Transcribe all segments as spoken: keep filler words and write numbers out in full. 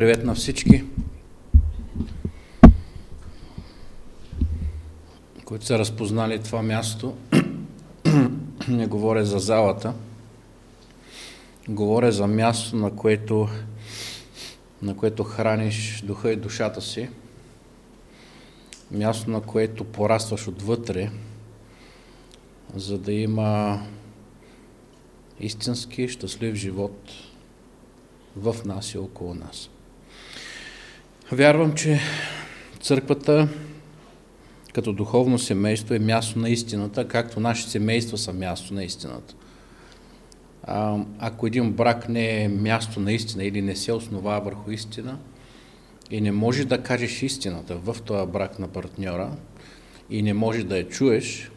Привет на всички, които са разпознали това място. Не говоря за залата, говоря за място, на което, на което храниш духа и душата си, място, на което порастваш отвътре, за да има истински щастлив живот в нас и около нас. Вярвам, че църквата като духовно семейство е място на истината, както нашите семейства са място на истината. А, ако един брак не е място на истина или не се основава върху истина и не можеш да кажеш истината в този брак на партньора и не можеш да я чуеш,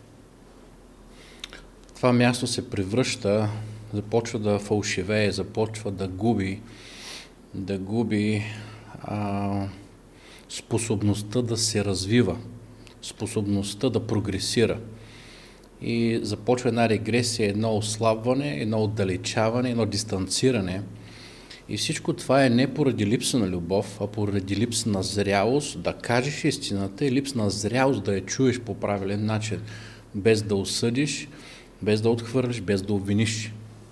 това място се превръща, започва да фалшивее, започва да губи, да губи а, способността да се развива, способността да прогресира. И започва една регресия, едно ослабване, едно отдалечаване, едно дистанциране. И всичко това е не поради липса на любов, а поради липса на зрялост да кажеш истината и липса на зрялост да я чуеш по правилен начин, без да осъдиш, без да отхвърлиш, без да обвиниш.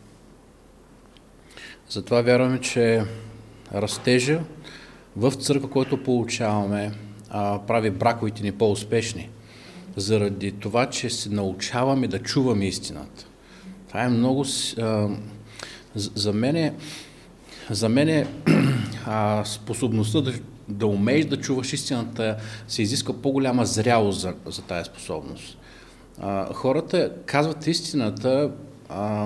Затова вярваме, че растежа в църква, който получаваме, прави браковите ни по-успешни. Заради това, че се научаваме да чуваме истината. Това е много... А, за мен, за мен а, способността да, да умееш да чуваш истината се изисква по-голяма зрялост за, за тая способност. А, хората казват истината, а,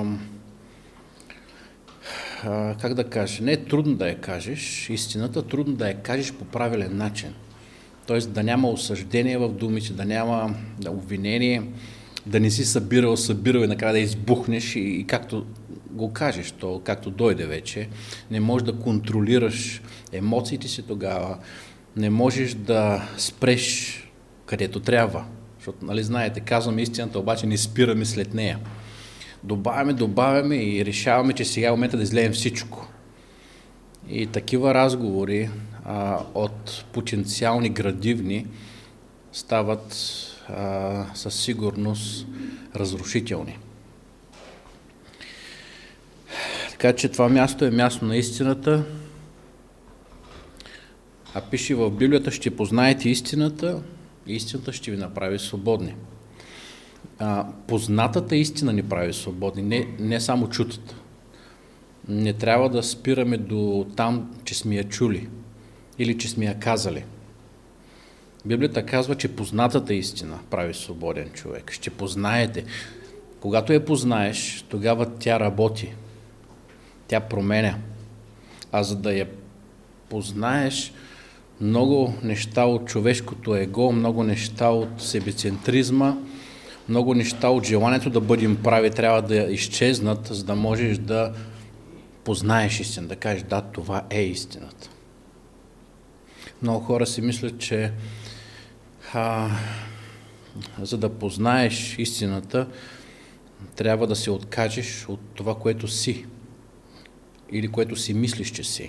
а, как да кажа, не е трудно да я кажеш истината, трудно да я кажеш по правилен начин. Т.е. да няма осъждение в думите, да няма да, обвинение, да не си събирал, събирал и накрая да избухнеш и, и както го кажеш, то както дойде вече, не можеш да контролираш емоциите си тогава, не можеш да спреш където трябва, защото, нали знаете, казваме истината, обаче не спираме след нея. Добавяме, добавяме и решаваме, че сега е момента да излеем всичко. И такива разговори а, от потенциални градивни стават а, със сигурност разрушителни. Така че това място е място на истината, а пише в Библията: ще познаете истината и истината ще ви направи свободни. А, познатата истина ни прави свободни, не, не само чутата. Не трябва да спираме до там, че сме я чули или че сме я казали. Библията казва, че познатата истина прави свободен човек. Ще познаете. Когато я познаеш, тогава тя работи. Тя променя. А за да я познаеш, много неща от човешкото его, много неща от себецентризма, много неща от желанието да бъдем прави трябва да изчезнат, за да можеш да познаеш истина, да кажеш: да, това е истината. Много хора си мислят, че а, за да познаеш истината, трябва да се откажеш от това, което си или което си мислиш, че си.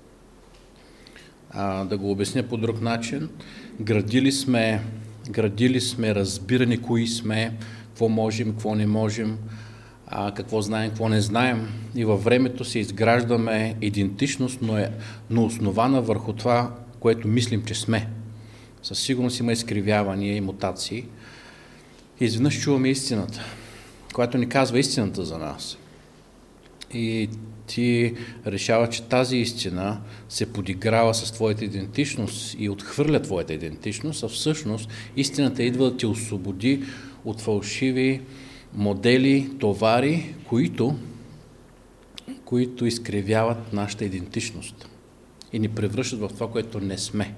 А, да го обясня по друг начин, градили сме, градили сме разбиране кои сме, какво можем, какво не можем, а, какво знаем, какво не знаем, и във времето се изграждаме идентичност, но е но основана върху това, което мислим, че сме. Със сигурност има изкривявания и мутации. И изведнъж чуваме истината, която ни казва истината за нас. И ти решава, че тази истина се подиграва с твоята идентичност и отхвърля твоята идентичност, а всъщност истината идва да те освободи от фалшиви модели, товари, които, които изкривяват нашата идентичност и ни превръщат в това, което не сме.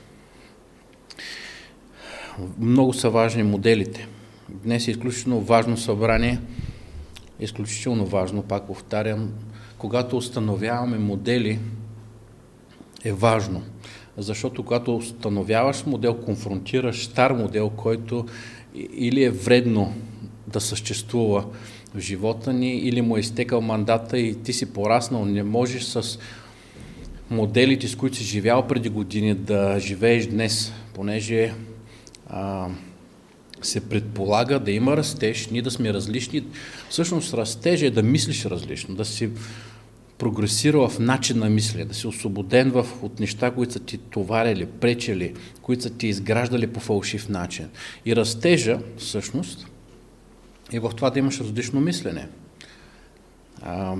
Много са важни моделите. Днес е изключително важно събрание, изключително важно, пак повтарям, когато установяваме модели, е важно. Защото когато установяваш модел, конфронтираш стар модел, който или е вредно да съществува в живота ни, или му е изтекал мандата и ти си пораснал, не можеш с моделите, с които си живял преди години, да живееш днес, понеже а, се предполага да има растеж, ние да сме различни. Всъщност растеж е да мислиш различно, да си прогресира в начин на мислене, да си освободен в, от неща, които са ти товарили, пречели, които са ти изграждали по фалшив начин. И растежа, всъщност, е в това да имаш различно мислене. А,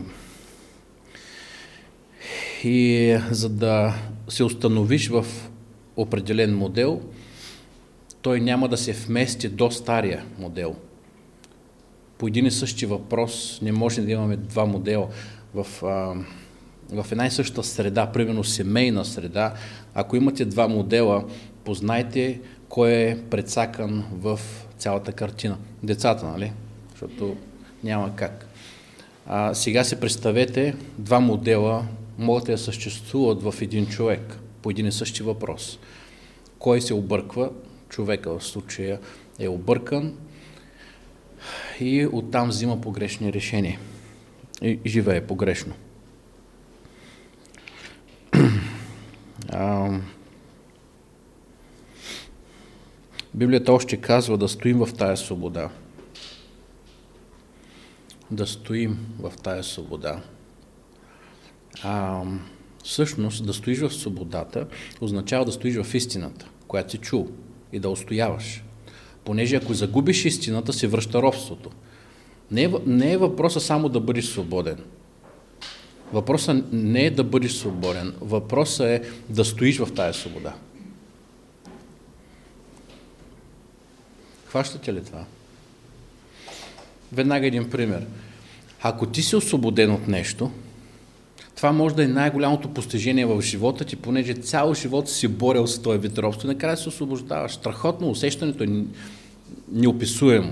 и за да се установиш в определен модел, той няма да се вмести до стария модел. По един и същи въпрос не може да имаме два модела. В, а, в една и съща среда, примерно семейна среда, ако имате два модела, познайте кой е прецакан в цялата картина. Децата, нали? Защото няма как. А, сега си представете, два модела могат да съществуват в един човек по един и същи въпрос. Кой се обърква? Човека в случая е объркан и оттам взима погрешни решения и живее погрешно. А, Библията още казва да стоим в тая свобода. Да стоим в тая свобода. А, всъщност, да стоиш в свободата означава да стоиш в истината, която си чул, и да устояваш. Понеже ако загубиш истината, се връща робството. Не е, не е въпросът само да бъдеш свободен. Въпросът не е да бъдеш свободен. Въпросът е да стоиш в тая свобода. Хващате ли това? Веднага един пример. Ако ти си освободен от нещо, това може да е най-голямото постижение в живота ти, понеже цял живот си борил с този вид робство и накрая се освобождаваш. Страхотно, усещането е неописуемо.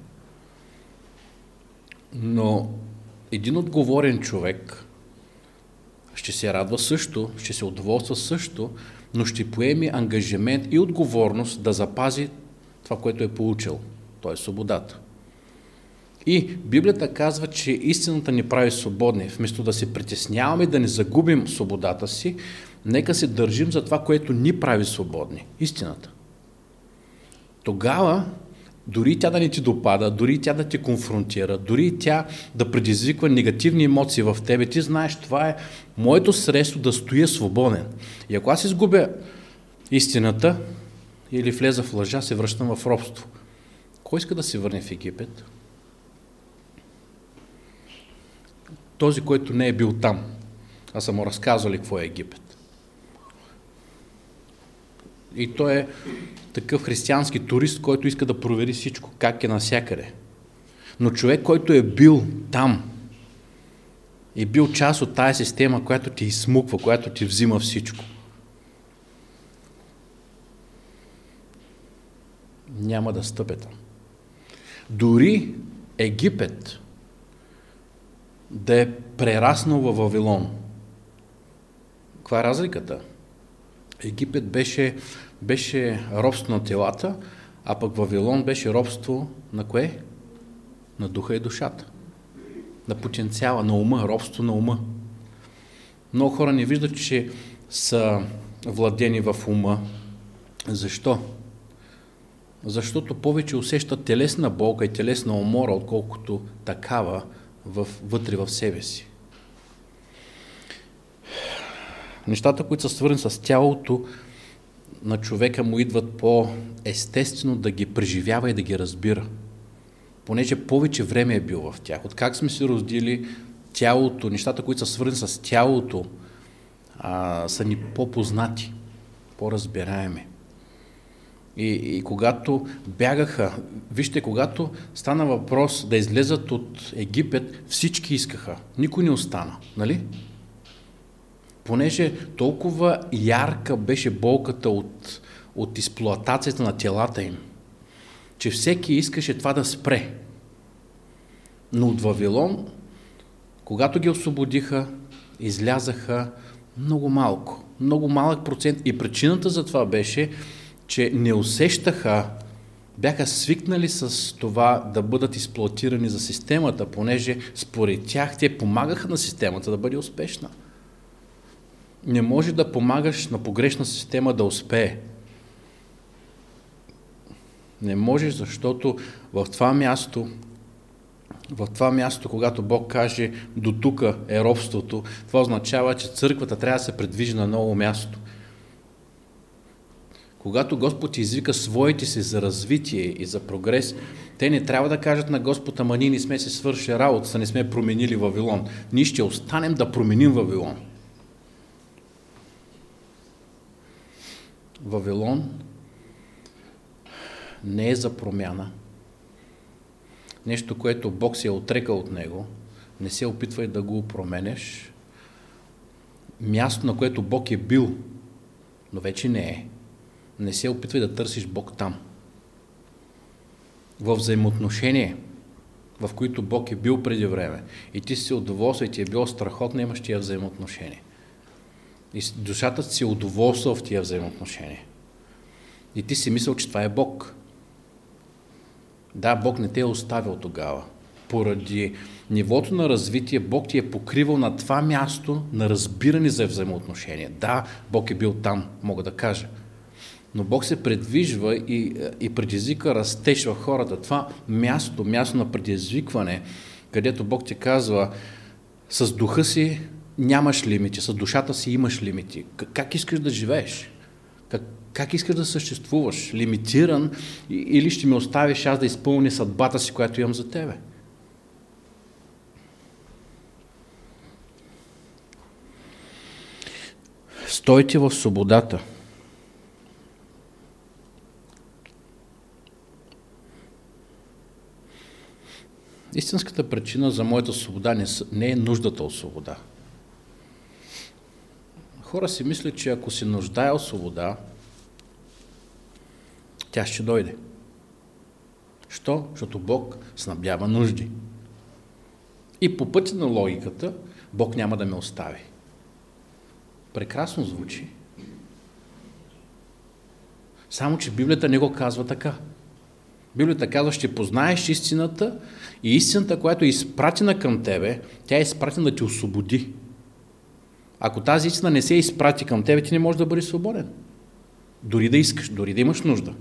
Но един отговорен човек ще се радва също, ще се удоволства също, но ще поеме ангажимент и отговорност да запази това, което е получил. То е свободата. И Библията казва, че истината ни прави свободни. Вместо да се притесняваме да не загубим свободата си, нека се държим за това, което ни прави свободни. Истината. Тогава, дори тя да не ти допада, дори тя да те конфронтира, дори тя да предизвиква негативни емоции в тебе, ти знаеш, това е моето средство да стоя свободен. И ако аз изгубя истината или влеза в лъжа, се връщам в робство. Кой иска да се върне в Египет? Този, който не е бил там. Аз съм му разказвали какво е Египет. И той е такъв християнски турист, който иска да провери всичко, как е навсякъде. Но човек, който е бил там, е бил част от тая система, която ти изсмуква, която ти взима всичко. Няма да стъпе там. Дори Египет да е прераснал във Вавилон. Каква е разликата? Египет беше, беше робство на телата, а пък Вавилон беше робство на кое? На духа и душата. На потенциала, на ума, робство на ума. Много хора не виждат, че са владени в ума. Защо? Защото повече усещат телесна болка и телесна умора, отколкото такава вътре в себе си. Нещата, които са свързани с тялото на човека, му идват по-естествено да ги преживява и да ги разбира. Понеже повече време е бил в тях. Откак сме се родили, тялото, нещата, които са свързани с тялото, а, са ни по-познати, по-разбираеми. И, и когато бягаха, вижте, когато стана въпрос да излезат от Египет, всички искаха. Никой не остана, нали? Понеже толкова ярка беше болката от, от експлоатацията на телата им, че всеки искаше това да спре. Но от Вавилон, когато ги освободиха, излязаха много малко, много малък процент. И причината за това беше, че не усещаха, бяха свикнали с това да бъдат експлоатирани за системата, понеже според тях те помагаха на системата да бъде успешна. не може да помагаш на погрешна система да успее. Не можеш, защото в това място, в това място, когато Бог каже до тука е робството, това означава, че църквата трябва да се придвижи на ново място. Когато Господ извика своите си за развитие и за прогрес, те не трябва да кажат на Господ: ама ние не сме се свършили работата, не сме променили Вавилон. Ние ще останем да променим Вавилон. Вавилон не е за промяна. Нещо, което Бог се е отрекал от него, не се опитвай да го променеш. Място, на което Бог е бил, но вече не е. Не се опитвай да търсиш Бог там. В взаимоотношение, в които Бог е бил преди време, и ти си се удоволствал и ти е било страхотно, имаш тия взаимоотношения. И душата си е удоволствал в тия взаимоотношения. И ти си мислил, че това е Бог. Да, Бог не те е оставил тогава. Поради нивото на развитие, Бог ти е покривал на това място на разбиране за взаимоотношения. Да, Бог е бил там, мога да кажа. Но Бог се предвижва и, и предизвика растеж в хората. Това място, място на предизвикване, където Бог ти казва: с духа си нямаш лимити, с душата си имаш лимити. Как искаш да живееш? Как, как искаш да съществуваш? Лимитиран или ще ме оставиш аз да изпълня съдбата си, която имам за тебе? Стойте в свободата. Истинската причина за моята свобода не, не е нуждата от свобода. Хора си мислят, че ако се нуждае от свобода, тя ще дойде. Що? Защото Бог снабдява нужди. И по пътя на логиката, Бог няма да ме остави. Прекрасно звучи. Само че Библията не го казва така. Библията казва: ще познаеш истината, и истината, която е изпратена към тебе, тя е изпратена да те освободи. Ако тази истина не се изпрати към тебе, ти не можеш да бъдеш свободен. Дори да искаш, дори да имаш нужда.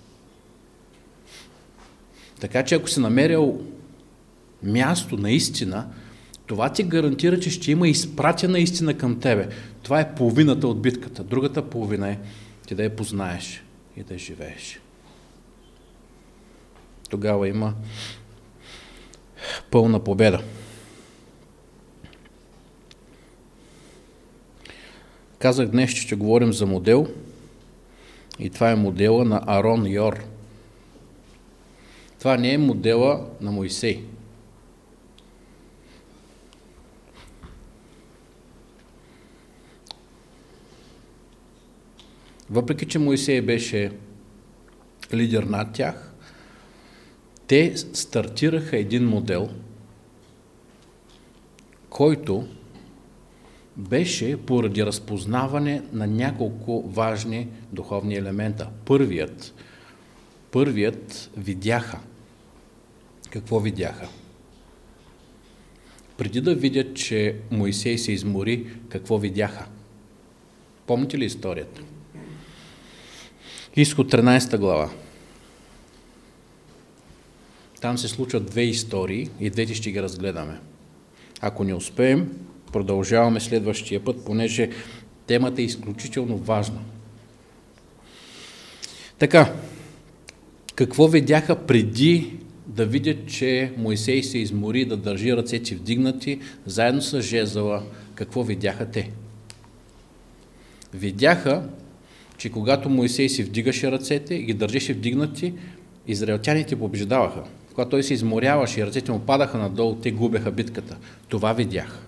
Така че ако си намерил място на истина, това ти гарантира, че ще има изпратена истина към тебе. Това е половината от битката. Другата половина е ти да я познаеш и да я живееш. Тогава има пълна победа. Казах днес, че ще говорим за модел, и това е модела на Арон Йор. Това не е модела на Моисей. Въпреки че Моисей беше лидер над тях, те стартираха един модел, който беше поради разпознаване на няколко важни духовни елемента. Първият, първият видяха. Какво видяха? Преди да видят, че Моисей се измори, какво видяха? Помните ли историята? Изход тринадесета глава. Там се случват две истории и двете ще ги разгледаме. Ако не успеем, продължаваме следващия път, понеже темата е изключително важна. Така, какво видяха преди да видят, че Моисей се измори да държи ръцете вдигнати, заедно с жезъла? Какво видяха те? Видяха, че когато Моисей си вдигаше ръцете и ги държеше вдигнати, израелтяните побеждаваха. Когато той се изморяваше и ръцете му падаха надолу, те губеха битката. Това видях.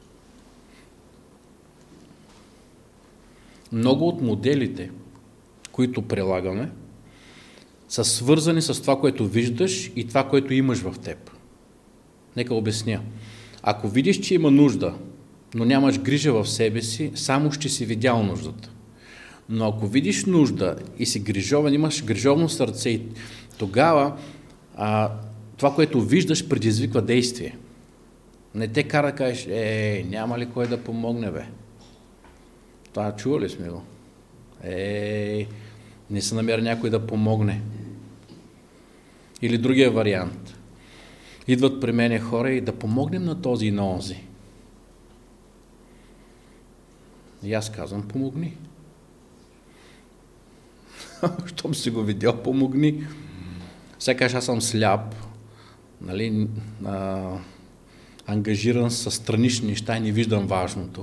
Много от моделите, които прилагаме, са свързани с това, което виждаш и това, което имаш в теб. Нека обясня. Ако видиш, че има нужда, но нямаш грижа в себе си, само ще си видял нуждата. Но ако видиш нужда и си грижовен, имаш грижовно сърце, тогава а, това, което виждаш, предизвиква действие. Не те кара да кажеш: е, няма ли кой да помогне, бе? Това чува ли сме го? Е, не се намери някой да помогне. Или другия вариант. Идват при мене хора и да помогнем на този и на онзи. И аз казвам, помогни. Щом си го видял, помогни. Сега кажа, аз съм сляп, нали, а, ангажиран с странични неща и не виждам важното.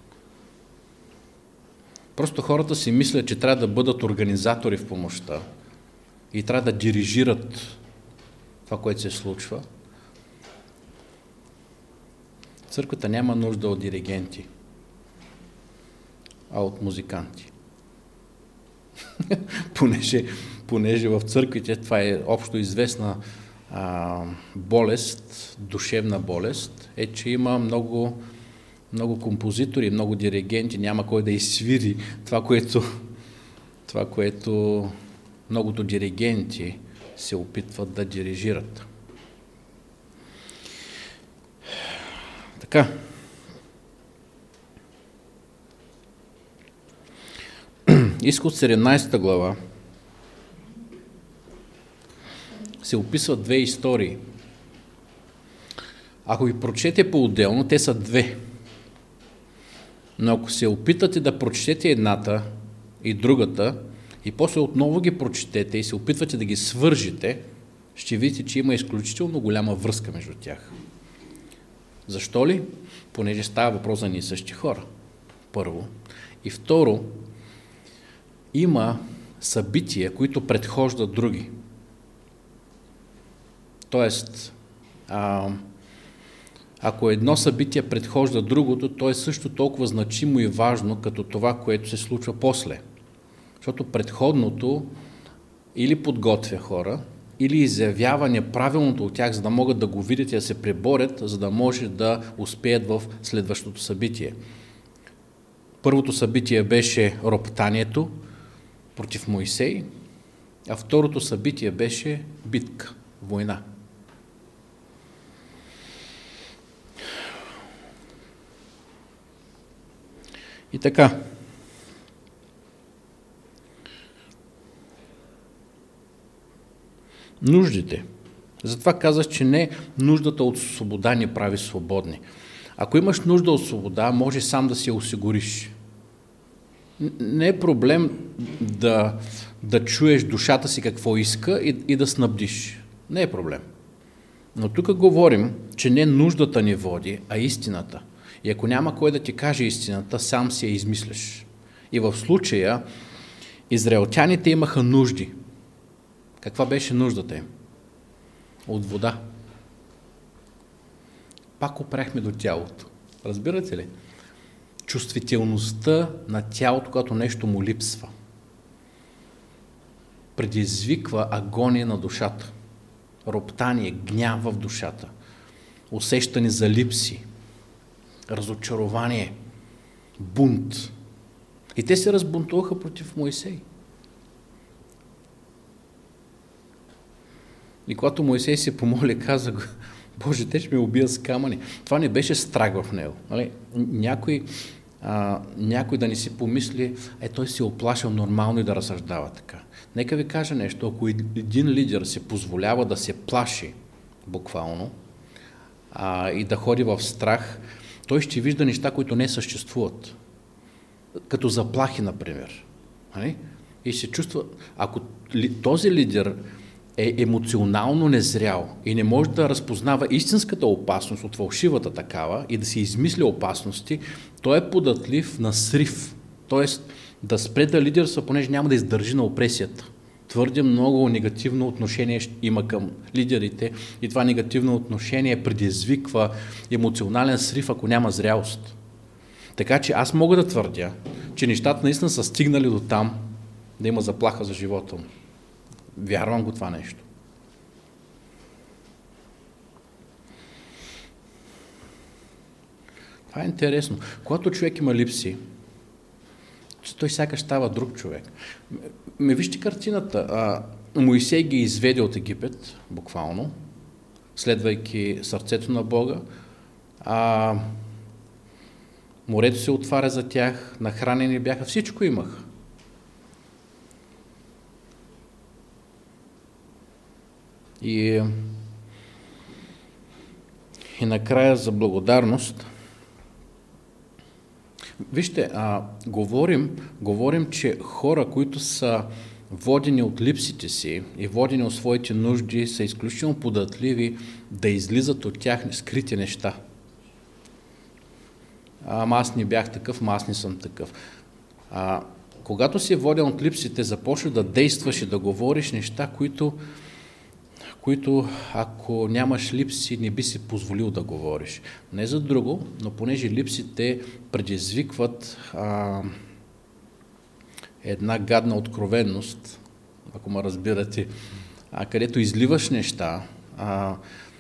Просто хората си мислят, че трябва да бъдат организатори в помощта и трябва да дирижират това, което се случва. Църквата няма нужда от диригенти, а от музиканти. понеже, понеже в църквите това е общо известна а, болест, душевна болест, е, че има много, много композитори, много диригенти, няма кой да изсвири това, което, това, което многото диригенти се опитват да дирижират. Така. Изход седемнадесета глава се описват две истории. Ако ги прочете по-отделно, те са две. Но ако се опитате да прочетете едната и другата, и после отново ги прочетете и се опитвате да ги свържете, ще видите, че има изключително голяма връзка между тях. Защо ли? Понеже става въпрос за ние същи хора. Първо. И второ, има събития, които предхождат други. Тоест, а, ако едно събитие предхожда другото, то е също толкова значимо и важно, като това, което се случва после. Защото предходното или подготвя хора, или изявява неправилното от тях, за да могат да го видят и да се преборят, за да може да успеят в следващото събитие. Първото събитие беше роптанието против Моисей, а второто събитие беше битка, война. И така. Нуждите. Затова казах, че не нуждата от свобода ни прави свободни. Ако имаш нужда от свобода, може сам да си я осигуриш. Не е проблем да, да чуеш душата си какво иска и, и да снабдиш. Не е проблем. Но тук говорим, че не нуждата ни води, а истината. И ако няма кой да ти каже истината, сам си я измисляш. И в случая израелтяните имаха нужди. Каква беше нуждата им? От вода. Пак опряхме до тялото. Разбирате ли? Чувствителността на тялото, когато нещо му липсва, предизвиква агония на душата. Роптание, гняв в душата, усещане за липси, разочарование, бунт. И те се разбунтуваха против Моисей. И когато Моисей се помоли, каза, Боже, те ще ме убият с камъни. Това не беше страх в него. Нали? Някой, а, някой да не си помисли, е, той си оплашил нормално и да разсъждава така. Нека ви кажа нещо, ако един лидер се позволява да се плаши, буквално, а, и да ходи в страх, той ще вижда неща, които не съществуват. Като заплахи, например. Нали? И се чувства, ако този лидер е емоционално незрял и не може да разпознава истинската опасност от фалшивата такава и да си измисля опасности, той е податлив на срив. Тоест да спре да лидерства, понеже няма да издържи на опресията. Твърде много негативно отношение има към лидерите и това негативно отношение предизвиква емоционален срив, ако няма зрялост. Така че аз мога да твърдя, че нещата наистина са стигнали до там да има заплаха за живота му. Вярвам го това нещо. Това е интересно. Когато човек има липси, той сякаш става друг човек. Ме вижте картината. А, Моисей ги изведе от Египет, буквално, следвайки сърцето на Бога. А, морето се отваря за тях, нахранени бяха, всичко имаха. И, и накрая за благодарност. Вижте, а, говорим, говорим, че хора, които са водени от липсите си и водени от своите нужди, са изключително податливи да излизат от тях скрити неща. Ама аз не бях такъв, ама аз не съм такъв. А, когато си воден от липсите, започва да действаш и да говориш неща, които, които ако нямаш липси, не би си позволил да говориш. Не за друго, но понеже липсите предизвикват а, една гадна откровенност, ако ме разбирате, а където изливаш неща, а,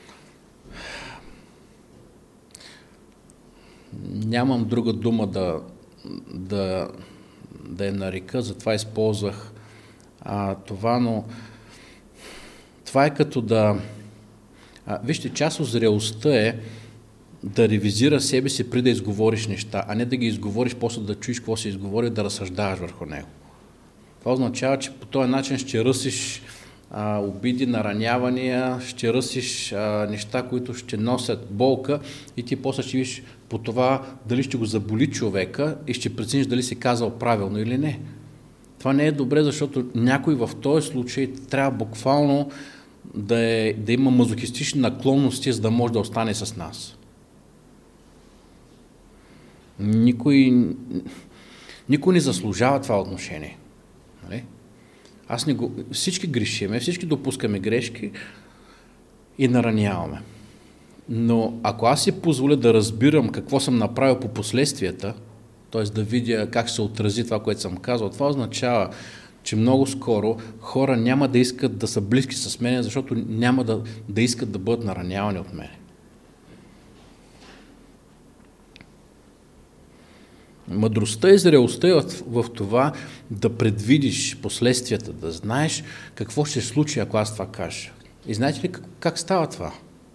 нямам друга дума да, да, да я нарека, затова използвах а, това, но това е като да... А, вижте, част от зрелостта е да ревизира себе си преди да изговориш неща, а не да ги изговориш, после да чуеш какво се изговори, да разсъждаваш върху него. Това означава, че по този начин ще ръсиш а, обиди, наранявания, ще ръсиш а, неща, които ще носят болка и ти после ще видиш по това дали ще го заболи човека и ще прецениш дали си казал правилно или не. Това не е добре, защото някой в този случай трябва буквално да, е, да има мазохистични наклонности, за да може да остане с нас. Никой, никой не заслужава това отношение. Нали? Аз не го, всички грешиме, всички допускаме грешки и нараняваме. Но ако аз си позволя да разбирам какво съм направил по последствията, т.е. да видя как се отрази това, което съм казал, това означава, че много скоро хора няма да искат да са близки с мен, защото няма да, да искат да бъдат наранявани от мен. Мъдростта и зрелостта е в, в това да предвидиш последствията, да знаеш какво ще се случи, ако аз това кажа. И знаете ли как, как става това?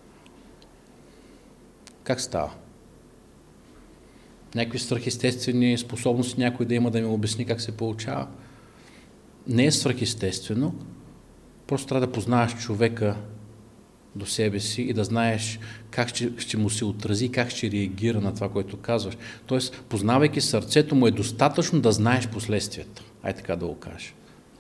Как става? Някакви свръхестествени способности някой да има да ми обясни как се получава. Не е свръхестествено, просто трябва да познаваш човека до себе си и да знаеш как ще, ще му се отрази, как ще реагира на това, което казваш. Тоест, познавайки сърцето му, е достатъчно да знаеш последствията. Ай така да го кажа.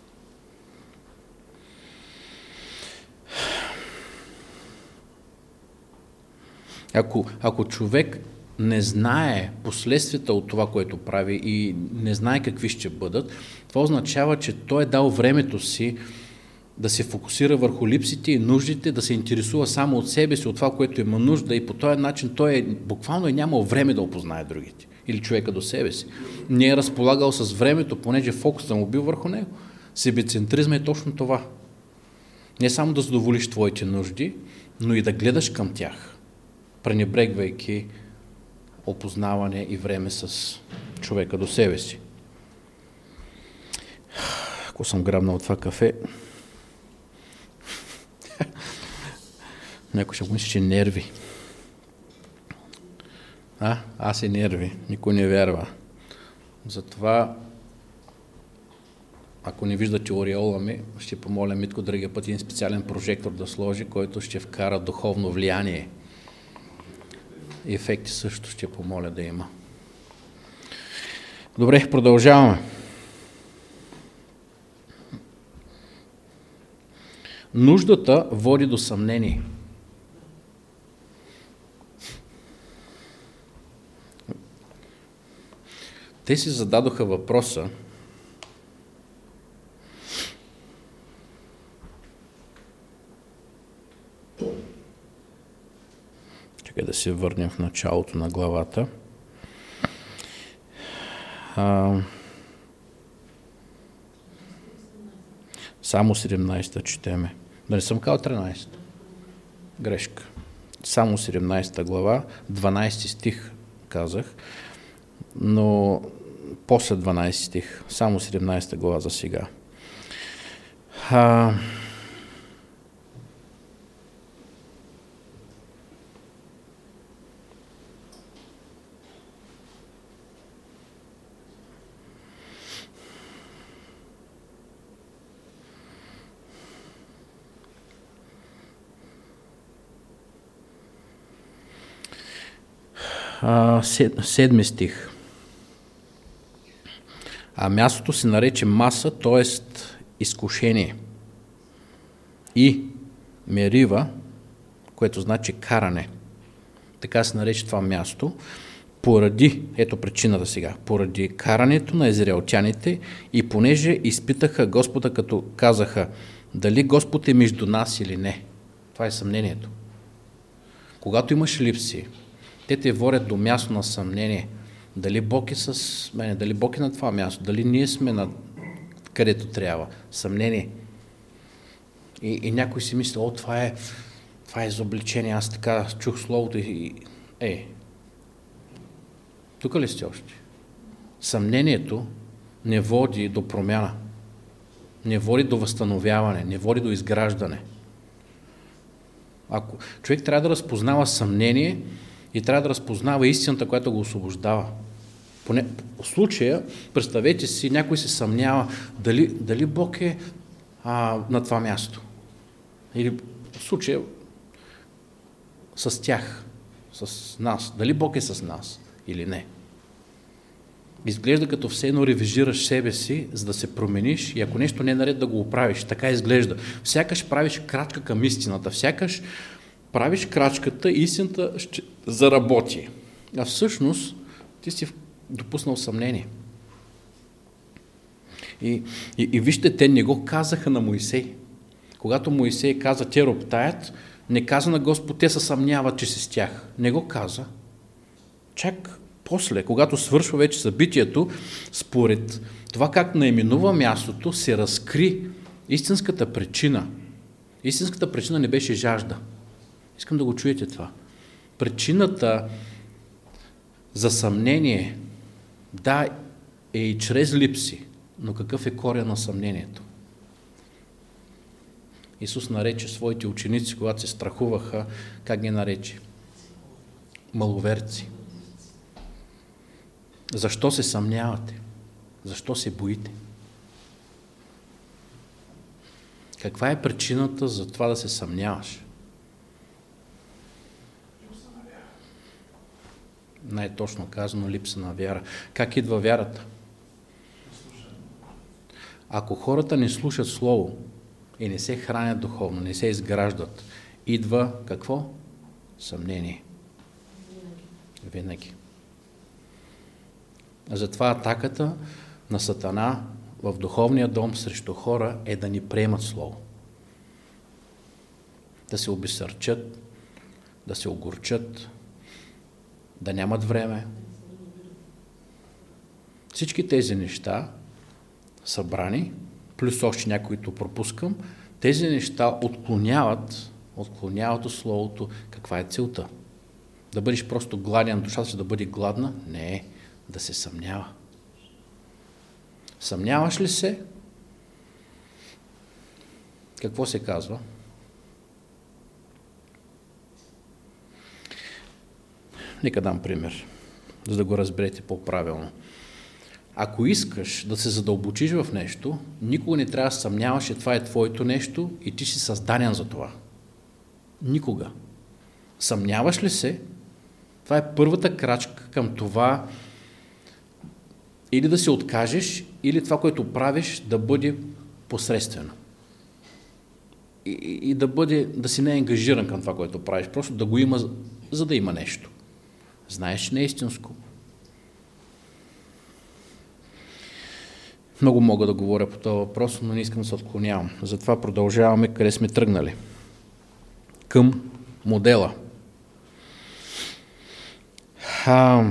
Ако, ако човек не знае последствията от това, което прави и не знае какви ще бъдат, това означава, че той е дал времето си да се фокусира върху липсите и нуждите, да се интересува само от себе си, от това, което има нужда и по този начин той е, буквално е нямал време да опознае другите или човека до себе си. Не е разполагал с времето, понеже фокусът му бил върху него. Себецентризма е точно това. Не само да задоволиш твоите нужди, но и да гледаш към тях, пренебрегвайки опознаване и време с човека до себе си. Ако съм грабнал това кафе, някой ще го мисли, че нерви. А, аз и нерви. Никой не вярва. Затова, ако не виждате ореола ми, ще помоля Митко другия път един специален прожектор да сложи, който ще вкара духовно влияние. Ефекти също ще помоля да има. Добре, продължаваме. Нуждата води до съмнение. Те си зададоха въпроса чакай да се върнем в началото на главата. А, само седемнайсета четеме. Да не съм казал тринайсета. Грешка. Само седемнайсета глава, дванайсети стих казах, но после дванайсети стих, само седемнайсета глава за сега. А, а, седми стих. А мястото се нарече маса, т.е. изкушение. И мерива, което значи каране. Така се нарече това място. Поради, ето причината сега, поради карането на израелтяните и понеже изпитаха Господа, като казаха, дали Господ е между нас или не. Това е съмнението. Когато имаш липси, те те водят до място на съмнение. Дали Бог е с мене, дали Бог е на това място, дали ние сме на където трябва. Съмнение. И, и някой си мисли, о, това е, това е изобличение, аз така чух словото и... Е, тук ли сте още? Съмнението не води до промяна, не води до възстановяване, не води до изграждане. Ако човек трябва да разпознава съмнение и трябва да разпознава истината, която го освобождава. Поне, в случая, представете си, някой се съмнява дали, дали Бог е а, на това място. Или в случая с тях, с нас. Дали Бог е с нас или не. Изглежда като все едно ревизираш себе си, за да се промениш и ако нещо не е наред да го оправиш. Така изглежда. Сякаш правиш крачка към истината. Сякаш правиш крачката и истината ще заработи. А всъщност ти си допуснал съмнение. И, и, и вижте, те не го казаха на Моисей. Когато Моисей каза, те роптаят, не каза на Господ, те се съмняват, че си с тях. Не го каза. Чак после, когато свършва вече събитието, според това как наименува мястото, се разкри истинската причина. Истинската причина не беше жажда. Искам да го чуете това. Причината за съмнение, да, е и чрез липси, но какъв е корен на съмнението? Исус нарече своите ученици, когато се страхуваха, как ги нарече? Маловерци. Защо се съмнявате? Защо се боите? Каква е причината за това да се съмняваш? Най-точно казано, липса на вяра. Как идва вярата? Ако хората не слушат Слово и не се хранят духовно, не се изграждат, идва какво? Съмнение. Винаги. Затова атаката на Сатана в духовния дом срещу хора е да ни приемат Слово. Да се обесърчат, да се огорчат, да нямат време. Всички тези неща събрани, плюс още някои, които пропускам, тези неща отклоняват, отклоняват от Словото. Каква е целта? Да бъдеш просто гладен, душата си да бъде гладна? Не, да се съмнява. Съмняваш ли се? Какво се казва? Нека дам пример, за да го разберете по-правилно. Ако искаш да се задълбочиш в нещо, никога не трябва да съмняваш, че това е твоето нещо и ти си създаден за това. Никога. Съмняваш ли се, това е първата крачка към това или да се откажеш, или това, което правиш, да бъде посредствено. И, и, и да бъде, да си не ангажиран към това, което правиш, просто да го има, за да има нещо. Знаеш, че не е истинско. Много мога да говоря по този въпрос, но не искам да се отклонявам. Затова продължаваме къде сме тръгнали. Към модела. А,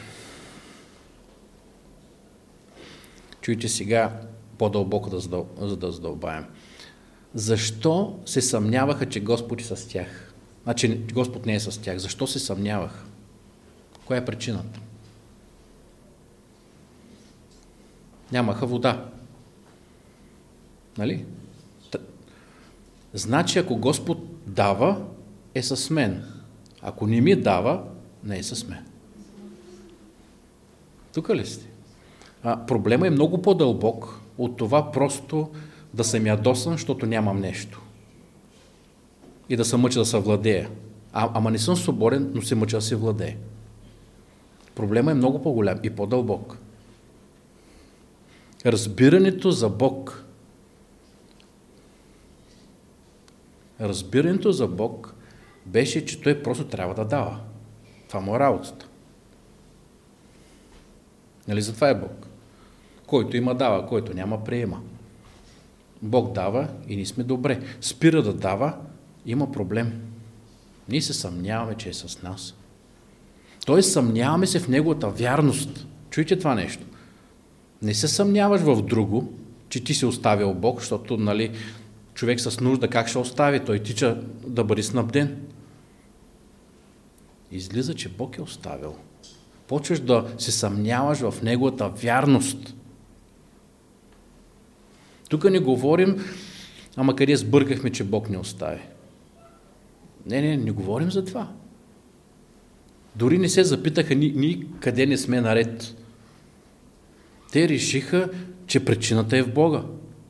чуйте сега по-дълбоко, да задъл, за да задълбаем. Защо се съмняваха, че Господ е с тях? Значи Господ не е с тях. Защо се съмняваха? Коя е причината? Нямаха вода. Нали? Т... Значи, ако Господ дава, е с мен. Ако не ми дава, не е с мен. Тук ли сте? А, проблема е много по-дълбок от това просто да съм ядосан, защото нямам нещо. И да се мъча да се владея. А, ама не съм свободен, но се мъча да се владее. Проблема е много по-голям и по-дълбок. Разбирането за Бог. Разбирането за Бог беше, че Той просто трябва да дава. Това му е работата. Нали затова е Бог? Който има дава, който няма приема. Бог дава и ние сме добре. Спира да дава, има проблем. Ние се съмняваме, че е с нас. Тоест съмняваме се в Неговата вярност. Чуйте това нещо. Не се съмняваш в друго, че ти си оставил Бог, защото нали, човек с нужда как ще остави? Той тича да бъде снабден. Излиза, че Бог е оставил. Почваш да се съмняваш в Неговата вярност. Тук не говорим, ама къде сбъркахме, че Бог не остави. Не, не, не говорим за това. Дори не се запитаха ни, ни къде не сме наред. Те решиха, че причината е в Бога.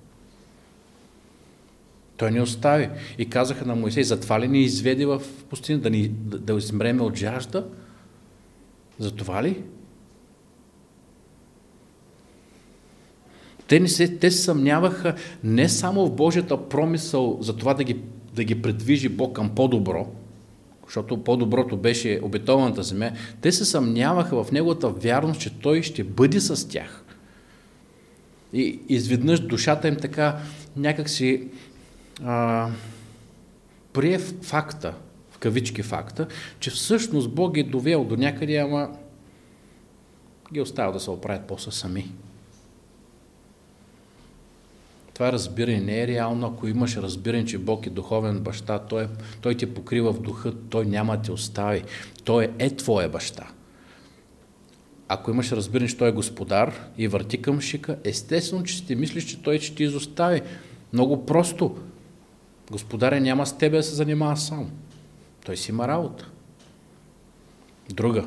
Той ни остави. И казаха на Моисей, затова ли ни изведе в пустиня, да, ни, да, да измреме от жажда? Затова ли? Те, не се, те се съмняваха не само в Божията промисъл за това да ги, да ги предвижи Бог към по-добро, защото по-доброто беше обетованата земя, те се съмняваха в Неговата вярност, че Той ще бъде с тях. И изведнъж душата им така някак си а, прие факта, в кавички факта, че всъщност Бог е довел до някъде, ама ги оставя да се оправят после сами. Това разбиране не е реално, ако имаш разбиране, че Бог е духовен баща, той, той те покрива в духа, Той няма да те остави. Той е твоя баща. Ако имаш разбиране, че Той е господар и върти към шика, естествено, че ти мислиш, че Той ще ти изостави. Много просто. Господаря няма с тебе да се занимава сам. Той си има работа. Друга.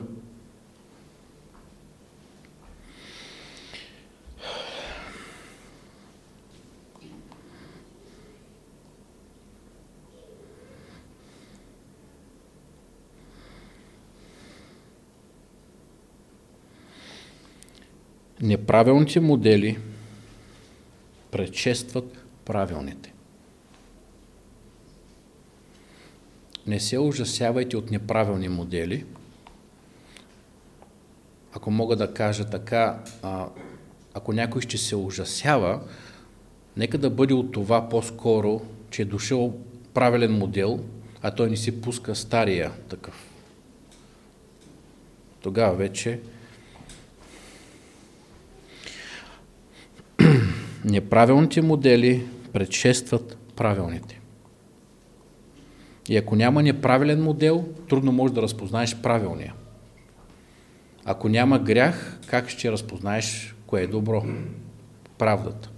Неправилните модели предшестват правилните. Не се ужасявайте от неправилни модели. Ако мога да кажа така, а, ако някой ще се ужасява, нека да бъде от това по-скоро, че е дошъл правилен модел, а той не си пуска стария такъв. Тогава вече неправилните модели предшестват правилните. И ако няма неправилен модел, трудно можеш да разпознаеш правилния. Ако няма грях, как ще разпознаеш кое е добро? Правдата.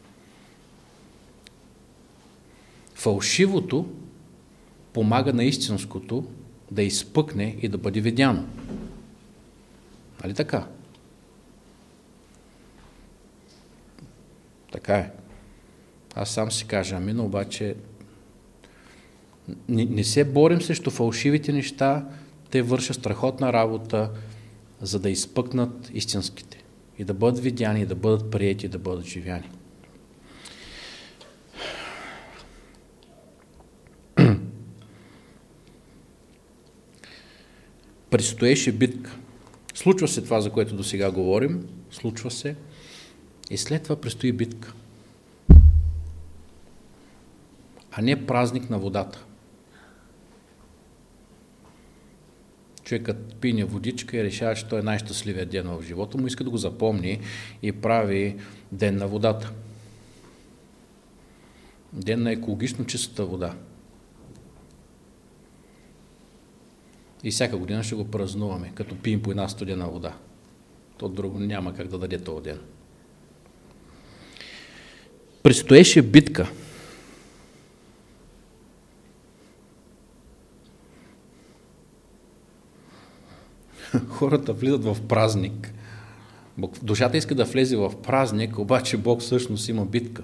Фалшивото помага на истинското да изпъкне и да бъде видяно. Нали така? Така е. Аз сам си кажа амин, обаче не, не се борим срещу фалшивите неща, те вършат страхотна работа, за да изпъкнат истинските и да бъдат видяни, да бъдат приети, да бъдат живяни. Предстоеше битка. Случва се това, за което до сега говорим, случва се и след това предстои битка. А не празник на водата. Човекът пине водичка и решава, че той е най-щастливият ден в живота му, иска да го запомни и прави ден на водата. Ден на екологично чистата вода. И всяка година ще го празнуваме, като пием по една студена вода. То друго няма как да даде този ден. Предстоеше битка. Хората влизат в празник. Душата иска да влезе в празник, обаче Бог всъщност има битка.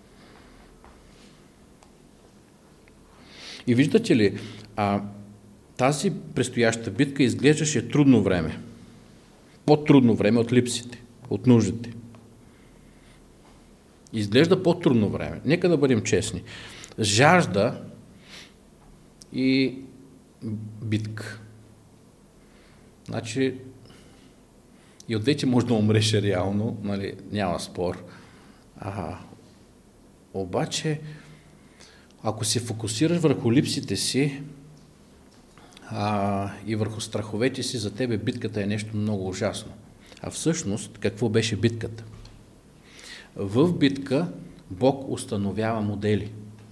И виждате ли, а, тази предстояща битка изглеждаше трудно време. По-трудно време от липсите, от нуждите. Изглежда по-трудно време. Нека да бъдем честни. Жажда и битка. Значи, и от двете може да умреш реално, нали, няма спор. А, обаче, ако се фокусираш върху липсите си а, и върху страховете си, за тебе битката е нещо много ужасно. А всъщност, какво беше битката? В битка Бог установява модели.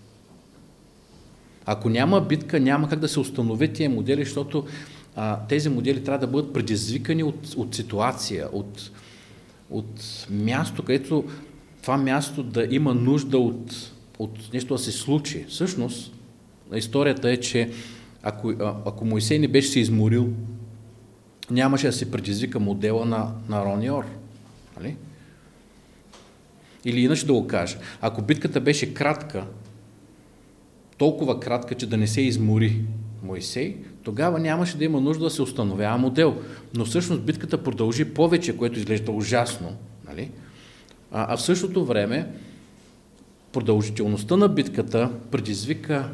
Ако няма битка, няма как да се установят тия модели, защото а, тези модели трябва да бъдат предизвикани от, от ситуация, от, от място, където това място да има нужда от, от нещо да се случи. Всъщност, историята е, че ако, ако Моисей не беше се изморил, нямаше да се предизвика модела на, на Арон и Ор. Нали? Или иначе да го кажа, ако битката беше кратка, толкова кратка, че да не се измори Моисей, тогава нямаше да има нужда да се установява модел. Но всъщност битката продължи повече, което изглежда ужасно. Нали? А, а в същото време продължителността на битката предизвика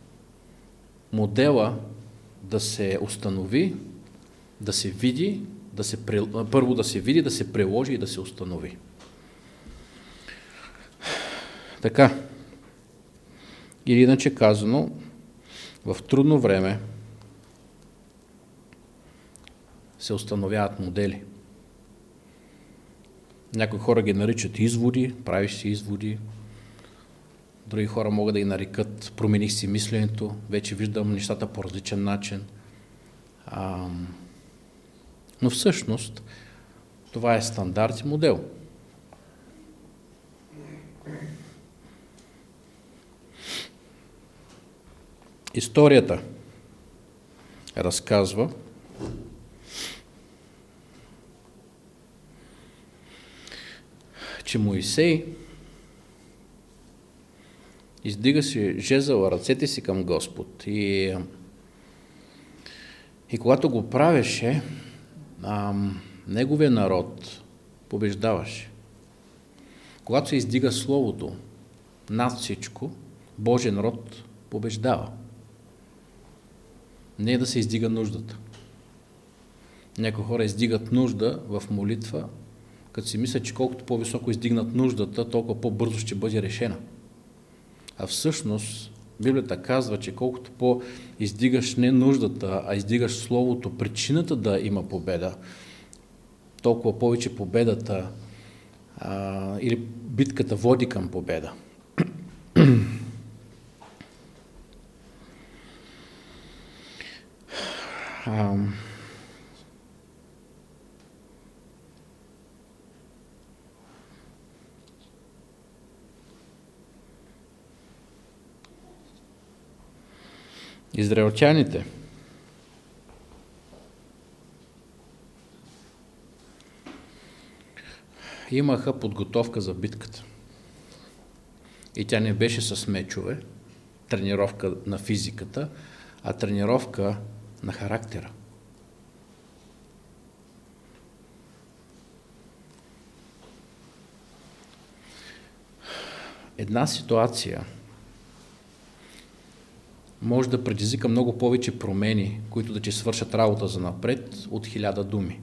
модела да се установи, да се види, да се, първо да се види, да се приложи и да се установи. Така, или иначе казано, в трудно време се установяват модели. Някои хора ги наричат изводи, правиш си изводи, други хора могат да ги нарекат промених си мисленето, вече виждам нещата по различен начин. А, но всъщност това е стандарт и модел. Историята разказва, че Моисей издига си жезъла, ръцете си към Господ и, и когато го правеше, а, неговия народ побеждаваше. Когато се издига Словото над всичко, Божия народ побеждава. Не е да се издига нуждата. Някои хора издигат нужда в молитва, като си мислят, че колкото по-високо издигнат нуждата, толкова по-бързо ще бъде решена. А всъщност Библията казва, че колкото по-издигаш не нуждата, а издигаш Словото, причината да има победа, толкова повече победата а, или битката води към победа. а, Израелтяните имаха подготовка за битката. И тя не беше с мечове, тренировка на физиката, а тренировка на характера. Една ситуация може да предизвика много повече промени, които да ти свършат работа за напред от хиляда думи.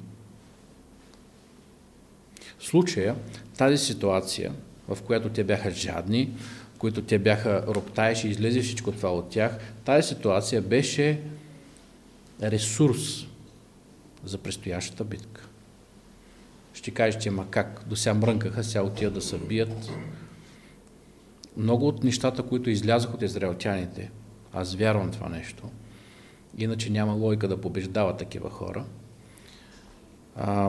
В случая, тази ситуация, в която те бяха жадни, в които те бяха роптаеше и излезе всичко това от тях, тази ситуация беше ресурс за предстоящата битка. Ще кажете, ма как? До сега мрънкаха, сега отият да се бият. Много от нещата, които излязох от израелтяните, аз вярвам това нещо, иначе няма логика да побеждава такива хора. А,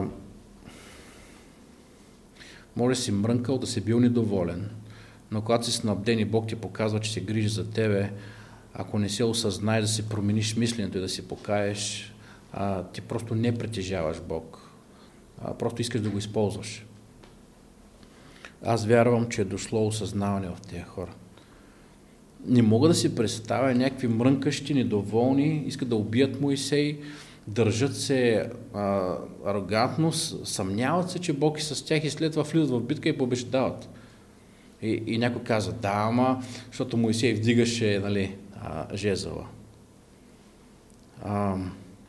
може да си мрънкал, да си бил недоволен, но когато си снабден и Бог ти показва, че се грижи за тебе, ако не се осъзнае да си промениш мисленето и да си покаеш, а, ти просто не притежаваш Бог, а, просто искаш да го използваш. Аз вярвам, че е дошло осъзнаване в тези хора. Не мога да си представя някакви мрънкащи, недоволни, искат да убият Моисей, държат се а, арогантно, съмняват се, че Бог е с тях и след това влизат в битка и побеждават. И, и някой каза, да, ама, защото Моисей вдигаше, нали, а, жезъла. А,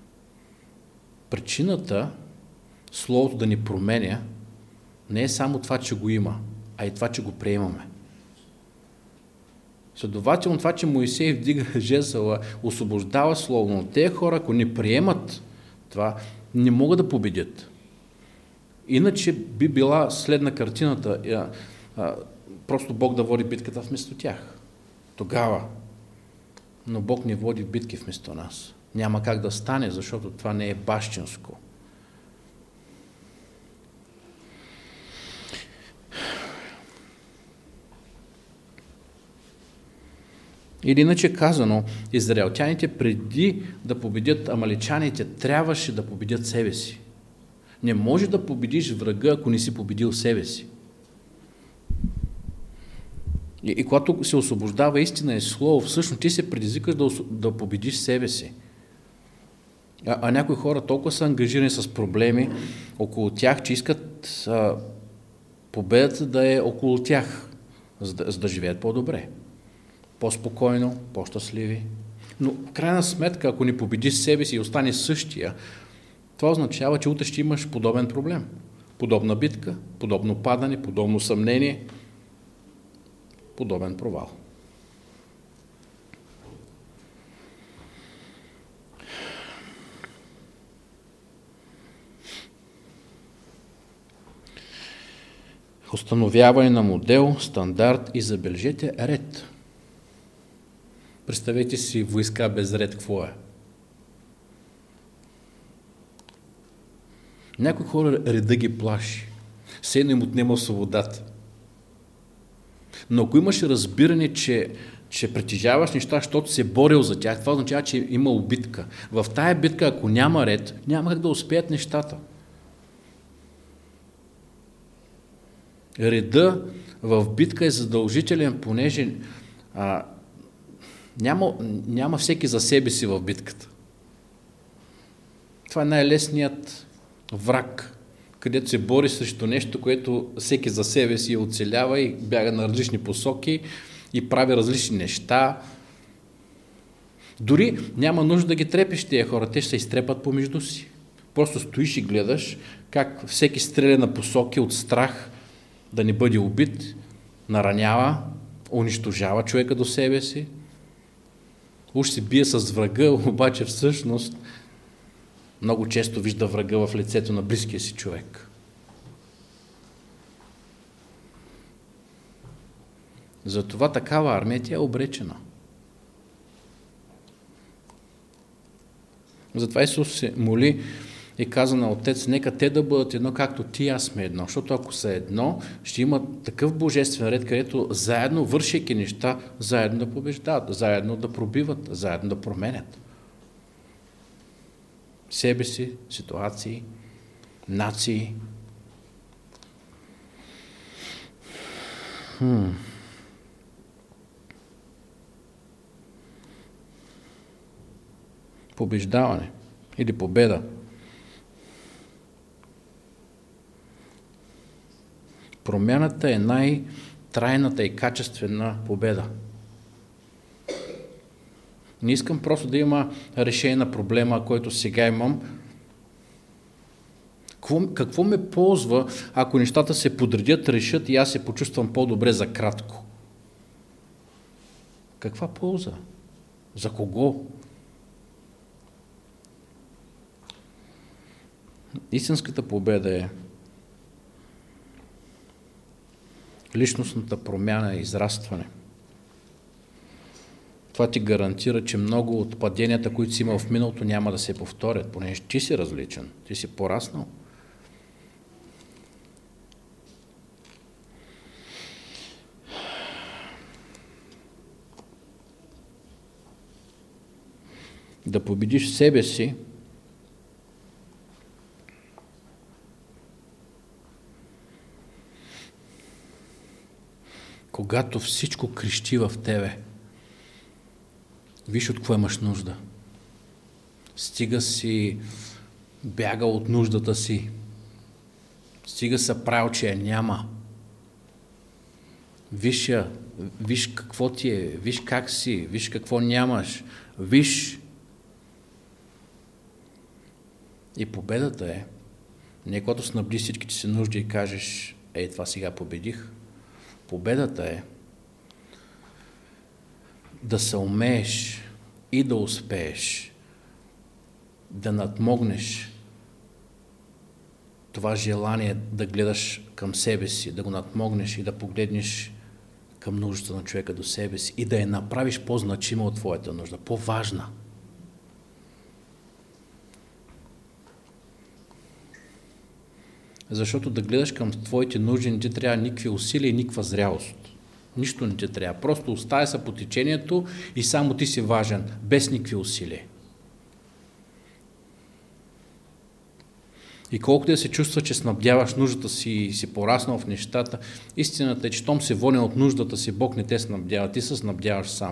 причината Словото да ни променя не е само това, че го има, а и това, че го приемаме. Следователно това, че Моисей вдига жезъла, освобождава Слово, но тези хора, ако не приемат това, не могат да победят. Иначе би била следна картината, а, а, просто Бог да води битката вместо тях. Тогава. Но Бог не води битки вместо нас. Няма как да стане, защото това не е бащинско. Или иначе казано, израелтяните преди да победят амаличаните, трябваше да победят себе си. Не може да победиш врага, ако не си победил себе си. И, и когато се освобождава истина и слово, всъщност ти се предизвикаш да, да победиш себе си. А, а някои хора толкова са ангажирани с проблеми около тях, че искат а, победата да е около тях, за да, за да живеят по-добре. По-спокойно, по-щастливи. Но в крайна сметка, ако не победиш себе си и остане същия, това означава, че утре ще имаш подобен проблем. Подобна битка, подобно падане, подобно съмнение, подобен провал. Установяване на модел, стандарт и, забележете, ред. Представете си войска без ред, какво е? Някои хора реда ги плаши. Все едно им отнема свободата. Но ако имаш разбиране, че, че притежаваш неща, защото се борил за тях, това означава, че има битка. В тая битка, ако няма ред, няма как да успеят нещата. Реда в битка е задължителен, понеже а, няма, няма всеки за себе си в битката. Това е най-лесният враг, където се бори срещу нещо, което всеки за себе си оцелява и бяга на различни посоки и прави различни неща. Дори няма нужда да ги трепиш тия хора, те ще се изтрепат помежду си. Просто стоиш и гледаш как всеки стреля на посоки от страх да не бъде убит, наранява, унищожава човека до себе си. Уж се бие с врага, обаче всъщност много често вижда врага в лицето на близкия си човек. Затова такава армия тя е обречена. Затова Исус се моли и каза на Отец, нека те да бъдат едно, както ти и аз сме едно. Защото ако са едно, ще има такъв божествен ред, където заедно, вършейки неща, заедно да побеждават, заедно да пробиват, заедно да променят себе си, ситуации, нации. Хм. Побеждаване или победа. Промяната е най-трайната и качествена победа. Не искам просто да има решение на проблема, който сега имам. Какво, какво ме ползва, ако нещата се подредят, решат и аз се почувствам по-добре за кратко? Каква полза? За кого? Истинската победа е личностната промяна и израстване. Това ти гарантира, че много от паденията, които си имал в миналото, няма да се повторят, понеже ти си различен, ти си пораснал. Да победиш себе си, когато всичко крещи в тебе, Виж от какво имаш нужда. Стига си бягал от нуждата си. Стига се правил, че я няма. Виж я, виж какво ти е, виж как си, виж какво нямаш. Виж. И победата е, не когато снабди всичките си нужди и кажеш, ей, това сега победих. Победата е да се умееш и да успееш, да надмогнеш това желание да гледаш към себе си, да го надмогнеш и да погледнеш към нуждата на човека до себе си и да я направиш по-значима от твоята нужда, по-важна. Защото да гледаш към твоите нужди не ти трябва никакви усилия и никаква зрялост. Нищо не ти трябва. Просто оставя се по течението и само ти си важен, без никакви усилия. И колкото да се чувства, че снабдяваш нуждата си и си пораснал в нещата, истината е, че щом се воня от нуждата си, Бог не те снабдява, ти се снабдяваш сам.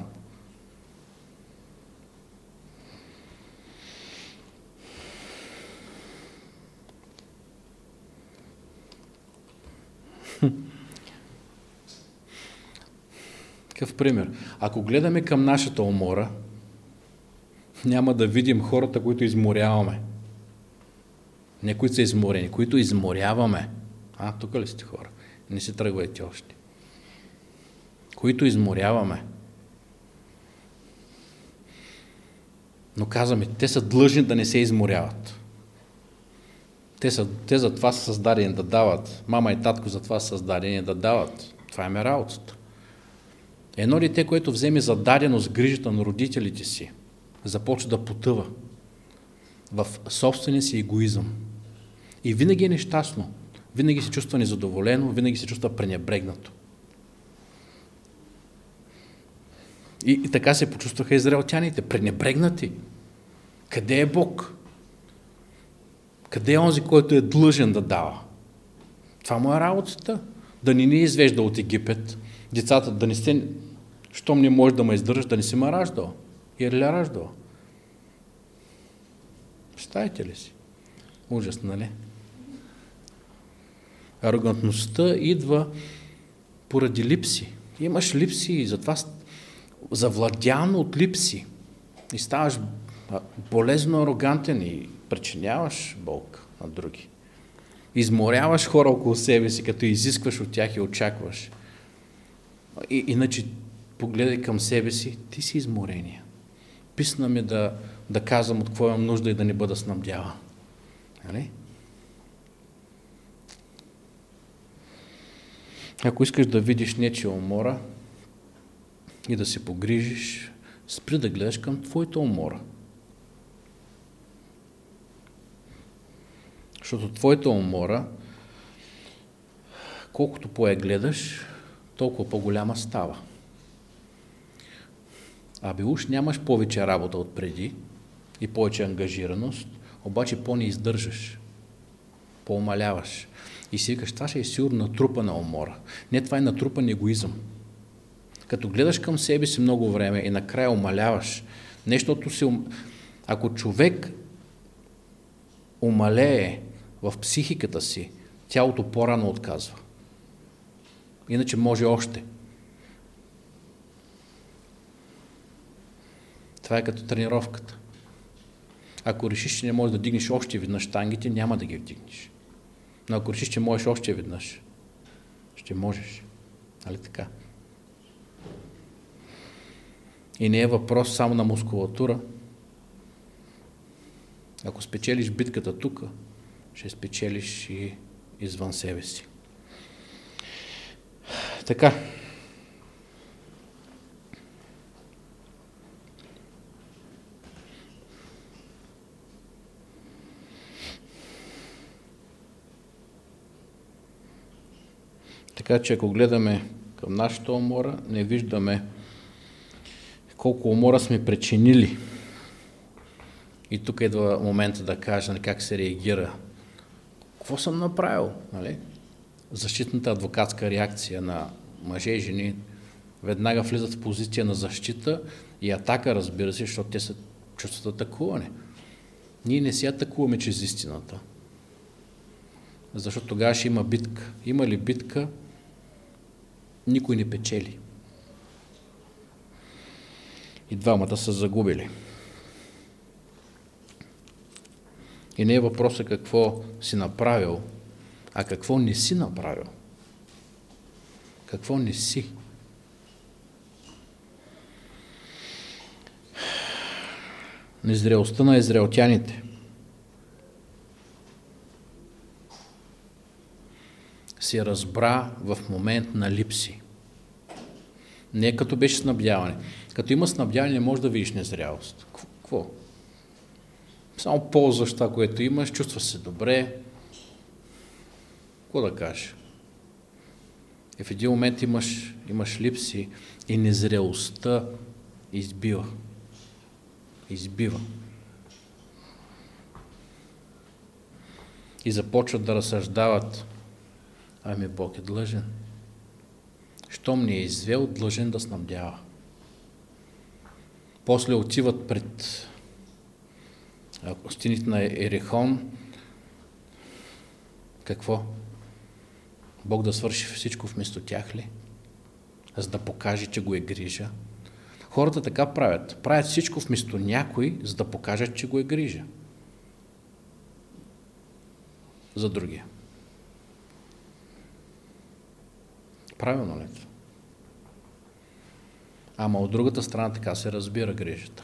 Какъв пример? Ако гледаме към нашата умора, няма да видим хората, които изморяваме. Не които са изморени, които изморяваме. А, тук ли сте хора? Не си тръгвайте още. Които изморяваме. Но казваме, те са длъжни да не се изморяват. Те, са, те за това са създадени да дават. Мама и татко за това са създадени да дават. Това е работата. Едно дете, което вземе за даденост грижата на родителите си, започва да потъва в собствения си егоизъм. И винаги е нещастно. Винаги се чувства незадоволено, винаги се чувства пренебрегнато. И, и така се почувстваха израелтяните, пренебрегнати. Къде е Бог? Къде е онзи, който е длъжен да дава? Това му е работата. Да ни не извежда от Египет. Децата да не сте, щом не можеш да ме издържаш, да не си ме раждал. И ли раждал? Представите ли си? Ужасно, нали? Арогантността идва поради липси. Имаш липси и затова завладян от липси. И ставаш болезно арогантен и причиняваш болка на други. Изморяваш хора около себе си, като изискваш от тях и очакваш. И, иначе погледай към себе си, ти си изморения. Писна ми да, да казвам от какво имам нужда и да не бъда снабдяван. Нали? Ако искаш да видиш нечия умора и да се погрижиш, спри да гледаш към твоята умора. Защото твоята умора, колкото по-я гледаш, толкова по-голяма става. Абе уж нямаш повече работа от преди и повече ангажираност, обаче по-не издържаш, по-умаляваш. И си викаш, това ще е сигурно натрупана умора. Не, това е натрупан егоизъм. Като гледаш към себе си много време и накрая умаляваш, нещото си... Ако човек умалее в психиката си, тялото по-рано отказва. Иначе може още. Това е като тренировката. Ако решиш, че не можеш да дигнеш още веднъж щангите, няма да ги вдигнеш. Но ако решиш, че можеш още веднъж, ще можеш. Нали така? И не е въпрос само на мускулатура. Ако спечелиш битката тук, ще спечелиш и извън себе си. Така. Така че ако гледаме към нашата умора, не виждаме колко умора сме причинили. И тук идва момента да кажа как се реагира. Какво съм направил? Нали? Защитната адвокатска реакция на мъже и жени веднага влизат в позиция на защита и атака, разбира се, защото те се чувстват атакувани. Ние не се атакуваме чрез истината, защото тогава ще има битка. Има ли битка, никой не печели. И двамата са загубили. И не е въпросът какво си направил, а какво не си направил. Какво не си. Незрелостта на израелтяните се разбра в момент на липси. Не като беше снабдяване. Като има снабдяване, не можеш да видиш незрялост. Какво? Само ползваш това, което имаш, чувстваш се добре. Какво да кажеш? И в един момент имаш, имаш липси и незрелостта избива. Избива. И започват да разсъждават. Ами Бог е длъжен. Щом ни е извел, длъжен да снабдява. После отиват пред стените на Ерихон. Какво? Бог да свърши всичко вместо тях ли? За да покаже, че го е грижа. Хората така правят. Правят всичко вместо някой, за да покажат, че го е грижа. За другия. Правилно ли? Ама от другата страна така се разбира грижата.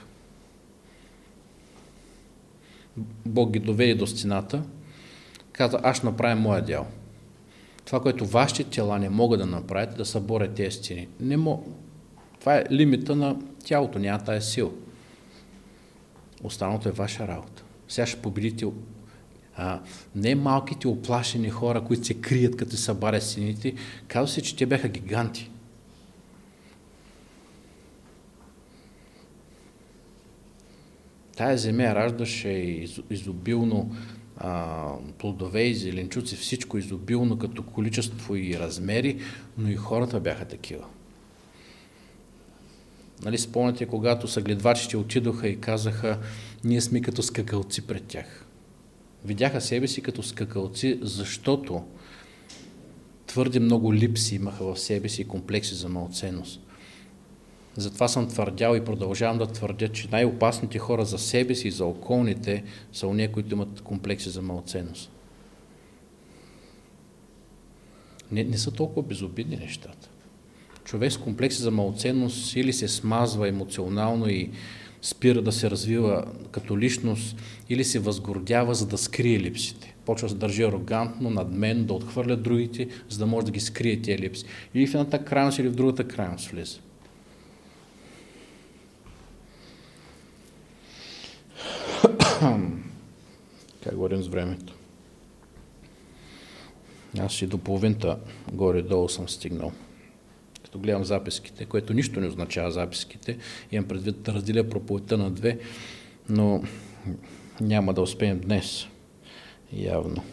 Бог ги доведе до стената, каза, аз ще направя моя дял. Това, което вашите тела не могат да направят, да съборят тези стени. Не мог. Това е лимита на тялото, няма тая сила. Останалото е ваша работа. Сега ще победите а, не малките оплашени хора, които се крият, като се събарят стените. Казва се, че те бяха гиганти. Тая земя раждаше изобилно а, плодове и зеленчуци, всичко изобилно като количество и размери, но и хората бяха такива. Нали, спомняте, когато съгледвачите отидоха и казаха, ние сме като скакалци пред тях. Видяха себе си като скакалци, защото твърде много липси имаха в себе си и комплекси за малоценност. Затова съм твърдял и продължавам да твърдя, че най-опасните хора за себе си и за околните са онези, които имат комплекси за малоценност. Не, не са толкова безобидни нещата. Човек с комплекси за малоценност или се смазва емоционално и спира да се развива като личност, или се възгордява, за да скрие липсите. Почва да се държи арогантно, надменно, да отхвърля другите, за да може да ги скрие тия липси. Или в едната крайност, или в другата крайност влиза. Как говорим с времето? Аз и до половинта горе-долу съм стигнал. Като гледам записките, което нищо не означава записките, имам предвид да разделя проповедта на две, но няма да успеем днес. Явно.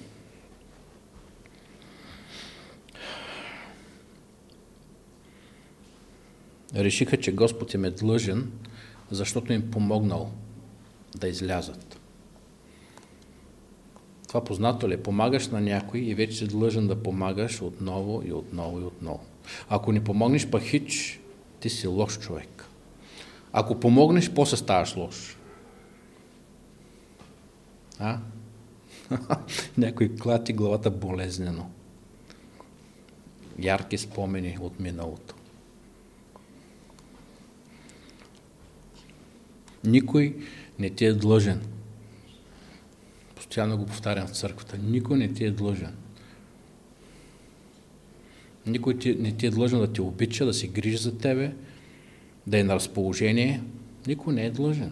Решиха, че Господ им е длъжен, защото им помогнал да излязат. Това познато ли е? Помагаш на някой и вече си длъжен да помагаш отново и отново и отново. Ако не помогнеш пък хич, ти си лош човек. Ако помогнеш, после ставаш лош. А? Някой клати главата болезнено. Ярки спомени от миналото. Никой не ти е длъжен. Постоянно го повтарям в църквата. Никой не ти е длъжен. Никой не ти е длъжен да те обича, да се грижи за тебе, да е на разположение. Никой не е длъжен.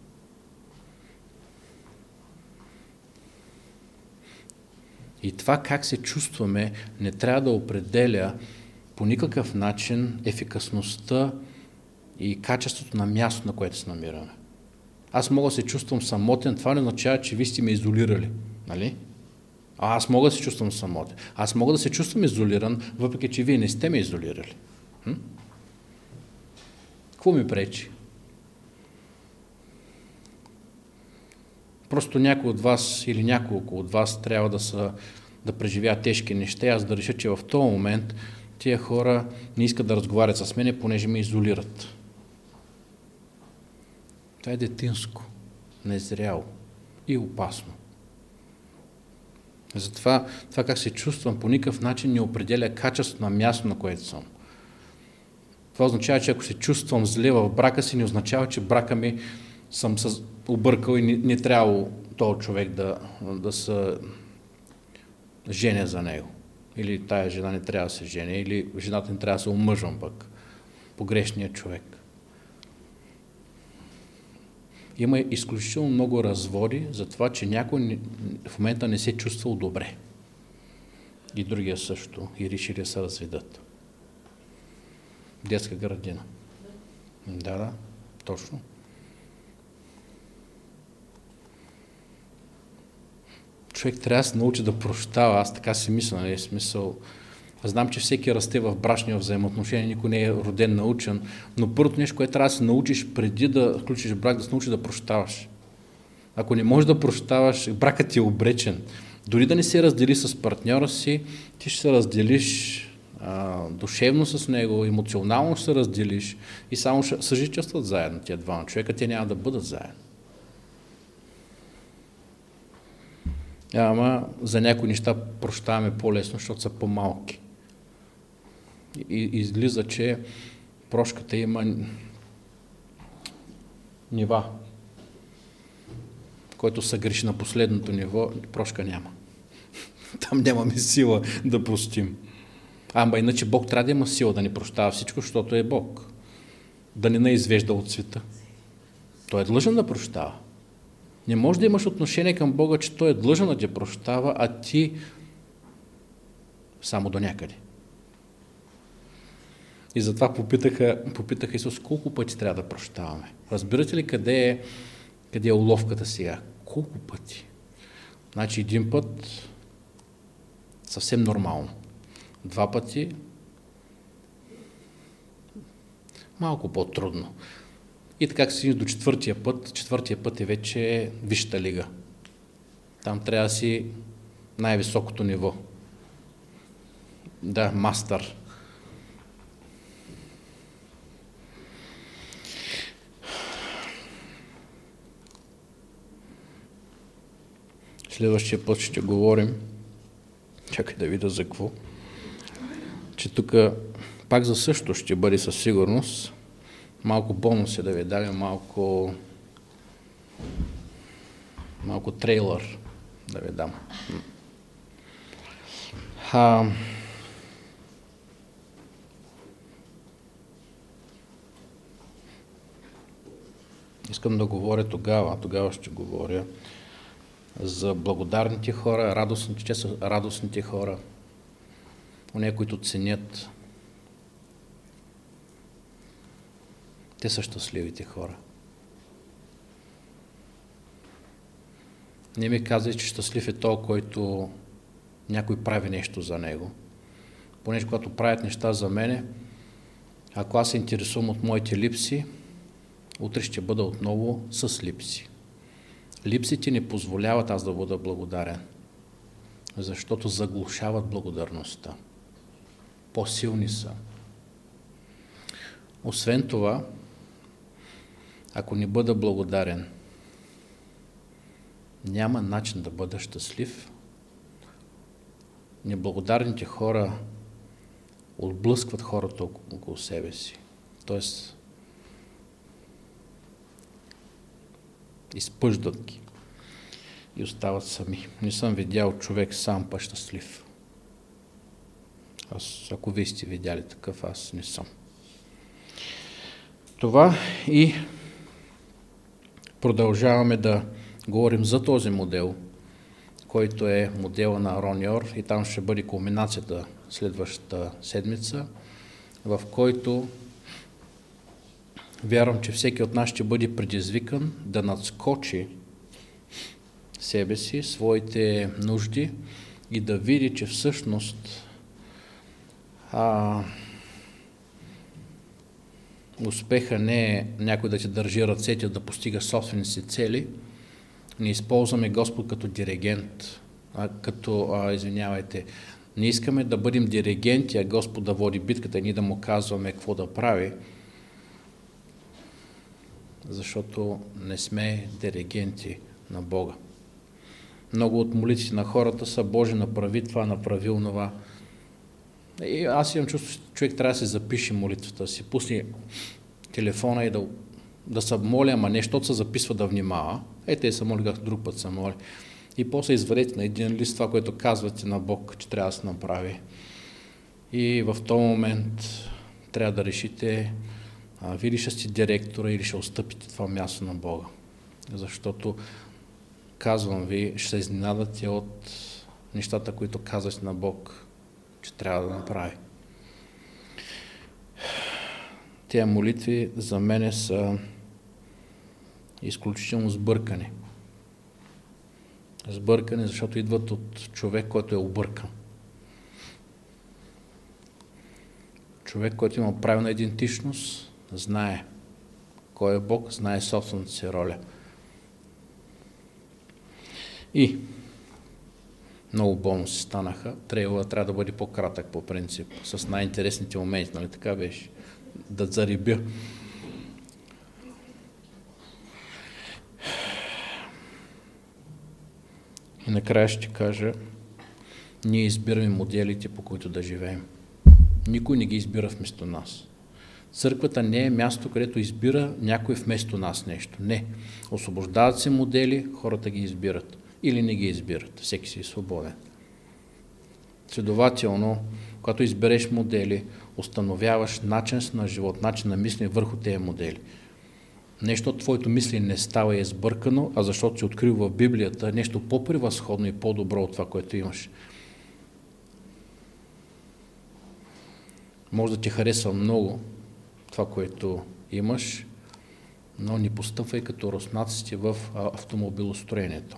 И това как се чувстваме не трябва да определя по никакъв начин ефикасността и качеството на място, на което се намираме. Аз мога да се чувствам самотен, това не означава, че вие сте ме изолирали. Нали? А аз мога да се чувствам самотен. Аз мога да се чувствам изолиран, въпреки че вие не сте ме изолирали. Хм? Какво ми пречи? Просто някой от вас или няколко от вас трябва да, са, да преживяват тежки неща, аз да реша, че в този момент тия хора не искат да разговарят с мене, понеже ме изолират. Това е детинско, незряло и опасно. Затова това как се чувствам по никакъв начин не определя качеството на място, на което съм. Това означава, че ако се чувствам зле в брака си, не означава, че брака ми съм се объркал и не, не трябвало този човек да, да се женя за него. Или тая жена не трябва да се женя, или жената не трябва да се омъжвам пък. Погрешният човек. Има изключително много разводи за това, че някой в момента не се чувствал добре. И другия също. И решили да се разведат. Детска градина. Да, да, точно. Човек трябва да се научи да прощава. Аз така си мисля, нали, смисъл. Знам, че всеки расте в брачни взаимоотношения, никой не е роден научен, но първото нещо, което трябва да се научиш преди да включиш брак, да се научиш да прощаваш. Ако не можеш да прощаваш, бракът ти е обречен. Дори да не се раздели с партньора си, ти ще се разделиш а, душевно с него, емоционално ще се разделиш и само ще съжителстват заедно тия двама човека, те няма да бъдат заедно. Ама за някои неща прощаваме по-лесно, защото са по-малки. И излиза, че прошката има нива. Който се греши на последното ниво, прошка няма. Там нямаме сила да простим. Ама иначе Бог трябва да има сила да ни прощава всичко, защото е Бог. Да не наизвежда от света. Той е длъжен да прощава. Не може да имаш отношение към Бога, че Той е длъжен да те прощава, а ти само до някъде. И затова попитаха, попитаха Исус, колко пъти трябва да прощаваме. Разбирате ли къде е, къде е уловката сега? Колко пъти? Значи един път съвсем нормално. Два пъти малко по-трудно. И така си до четвъртия път. Четвъртия път е вече висшата лига. Там трябва да си най-високото ниво. Да, мастър. Следващия път ще говорим, чакай да видя за какво, че тук пак за също ще бъде със сигурност. Малко бонус е да ви дадем, малко, малко трейлър да ви дам. А, искам да говоря тогава, тогава ще говоря за благодарните хора, радостните, че са радостните хора, оне, които ценят. Те са щастливите хора. Не ми казай, че щастлив е той, който някой прави нещо за него. Понеже когато правят неща за мене, ако аз се интересувам от моите липси, утре ще бъда отново с липси. Липсите не позволяват аз да бъда благодарен, защото заглушават благодарността. По-силни са. Освен това, ако не бъда благодарен, няма начин да бъда щастлив. Неблагодарните хора отблъскват хората около себе си. Тоест, изпъждат ги и остават сами. Не съм видял човек сам па щастлив. Аз, ако вие сте видяли такъв, аз не съм. Това и продължаваме да говорим за този модел, който е модела на Рон Йор, и там ще бъде кулминацията следващата седмица, в който вярвам, че всеки от нас ще бъде предизвикан да надскочи себе си, своите нужди и да види, че всъщност а, успеха не е някой да ти държи ръцете да постига собствените си цели. Не използваме Господ като диригент, а, като, а, извинявайте, не искаме да бъдем диригенти, а Господ да води битката и ние да му казваме какво да прави, защото не сме диригенти на Бога. Много от молитвите на хората са: Боже, направи това, направи онова. И аз имам чувство, че човек трябва да се запише молитвата, да си пусне телефона и да, да се моля, ама нещо се записва да внимава. Е, те се моли, както друг път се моли. И после извадете на един лист това, което казвате на Бог, че трябва да се направи. И в този момент трябва да решите, а, ви ли ще сте директора или ще отстъпите това място на Бога. Защото, казвам ви, ще се изненадате от нещата, които казвате на Бог, че трябва да направи. Тези молитви за мене са изключително сбъркани. Сбъркани, защото идват от човек, който е объркан. Човек, който има правилна идентичност, знае кой е Бог, знае собствената си роля. И много бонуси станаха. Трябва, трябва да бъде по-кратък по принцип, с най-интересните моменти, нали така беше? Да зарибя. И накрая ще кажа, ние избираме моделите, по които да живеем. Никой не ги избира вместо нас. Църквата не е място, където избира някой вместо нас нещо. Не. Освобождават се модели, хората ги избират. Или не ги избират. Всеки си е свободен. Следователно, когато избереш модели, установяваш начин на живот, начин на мислене върху тези модели. Нещо от твоето мислене не става и е сбъркано, а защото си открил в Библията нещо по-превъзходно и по-добро от това, което имаш. Може да ти харесва много това, което имаш, но не постъпвай като руснаците в автомобилостроението.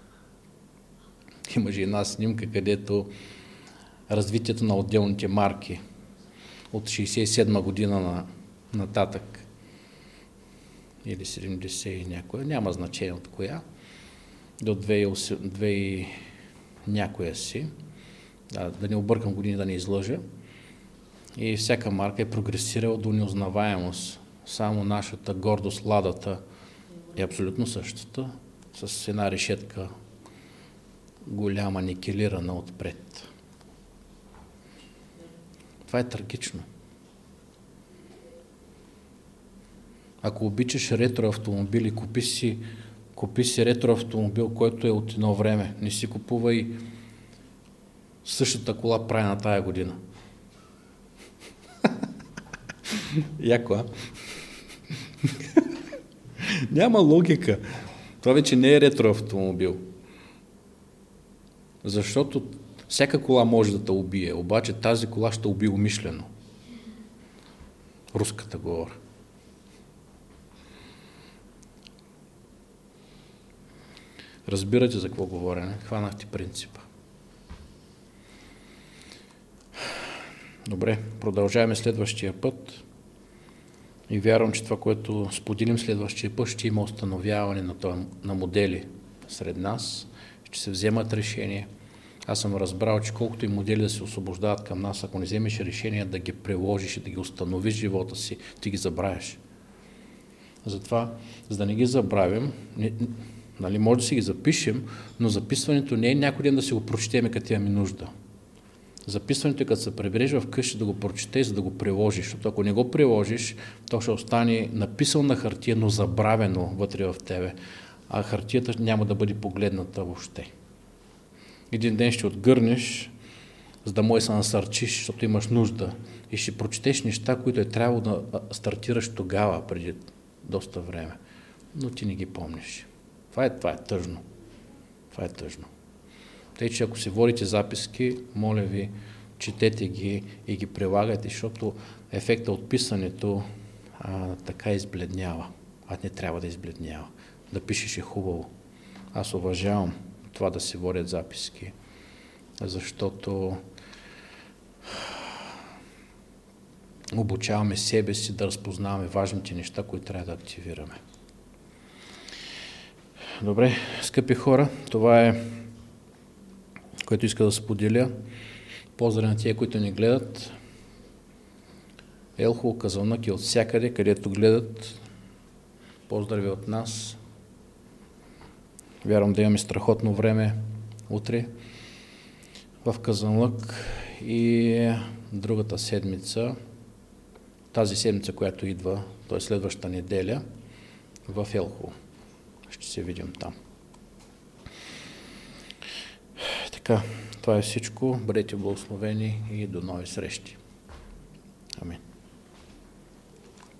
Имаше една снимка, където развитието на отделните марки от шейсет и седма година на нататък или седемдесет и някоя, няма значение от коя, до две хиляди някоя си, да, да не объркам години, да не излъжа, и всяка марка е прогресирала до неузнаваемост. Само нашата гордост, ладата е абсолютно същата, с една решетка голяма, никелирана отпред. Това е трагично. Ако обичаш ретро автомобили, купи си, купи си ретро автомобил, който е от едно време. Не си купувай същата кола правена тая година. Яко, а? Няма логика. Това вече не е ретро автомобил. Защото всяка кола може да те убие, обаче тази кола ще убие умишлено. Руската говоря. Разбирате за какво говоря, не? Хванахте принципа. Добре, продължаваме следващия път и вярвам, че това, което споделим следващия път, ще има установяване на, това, на модели сред нас, ще се вземат решения. Аз съм разбрал, че колкото и модели да се освобождават към нас, ако не вземеш решение да ги приложиш и да ги установиш в живота си, ти ги забравяш. Затова, за да не ги забравим, не, нали, може да си ги запишем, но записването не е някой ден да си го прочетеме, като имаме нужда. Записването е като се прибереш вкъщи да го прочетеш, за да го приложиш, защото ако не го приложиш, то ще остане написано на хартия, но забравено вътре в тебе, а хартията няма да бъде погледната въобще. Един ден ще отгърнеш, за да може да се насърчиш, защото имаш нужда и ще прочетеш неща, които е трябвало да стартираш тогава, преди доста време, но ти не ги помниш. Това е, това е тъжно. Това е тъжно. Тъй, че ако си водите записки, моля ви, четете ги и ги прилагайте, защото ефектът от писането а, така избледнява. А не трябва да избледнява. Да пишеш е хубаво. Аз уважавам това да се водят записки, защото обучаваме себе си да разпознаваме важните неща, които трябва да активираме. Добре, скъпи хора, това е, което иска да споделя. Поздрави на тия, които ни гледат. Елхово, Казанлък и от всякъде, където гледат. Поздрави от нас. Вярвам да имаме страхотно време утре в Казанлък и другата седмица, тази седмица, която идва, т.е. следващата неделя, в Елхово. Ще се видим там. Така, това е всичко. Бъдете благословени и до нови срещи. Амин.